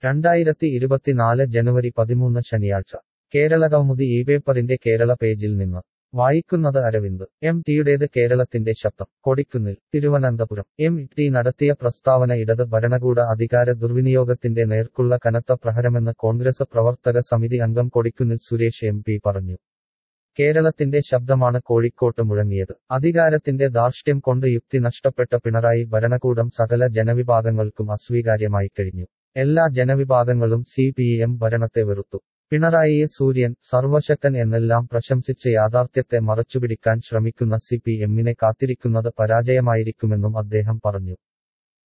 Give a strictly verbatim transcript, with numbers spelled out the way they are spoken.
രണ്ടായിരത്തി ഇരുപത്തിനാല് ജനുവരി പതിമൂന്ന് ശനിയാഴ്ച കേരളകൗമുദി ഈ പേപ്പറിന്റെ കേരള പേജിൽ നിന്ന് വായിക്കുന്നത് അരവിന്ദ് എം ടിയുടേത് കേരളത്തിന്റെ ശബ്ദം കൊടിക്കുന്നിൽ തിരുവനന്തപുരം എം ടി നടത്തിയ പ്രസ്താവന ഇടത് ഭരണകൂട അധികാര ദുർവിനിയോഗത്തിന്റെ നേർക്കുള്ള കനത്ത പ്രഹരമെന്ന് കോൺഗ്രസ് പ്രവർത്തക സമിതി അംഗം കൊടിക്കുന്നിൽ സുരേഷ് എം പി പറഞ്ഞു. കേരളത്തിന്റെ ശബ്ദമാണ് കോഴിക്കോട്ട് മുഴങ്ങിയത്. അധികാരത്തിന്റെ ധാർഷ്ട്യം കൊണ്ട് യുക്തി നഷ്ടപ്പെട്ട പിണറായി ഭരണകൂടം സകല ജനവിഭാഗങ്ങൾക്കും അസ്വീകാര്യമായി കഴിഞ്ഞു. എല്ലാ ജനവിഭാഗങ്ങളും സി പി എം ഭരണത്തെ വെറുത്തു. പിണറായിയെ സൂര്യൻ, സർവശക്തൻ എന്നെല്ലാം പ്രശംസിച്ച് യാഥാർത്ഥ്യത്തെ മറച്ചുപിടിക്കാൻ ശ്രമിക്കുന്ന സി പി എമ്മിനെ കാത്തിരിക്കുന്നത് പരാജയമായിരിക്കുമെന്നും അദ്ദേഹം പറഞ്ഞു.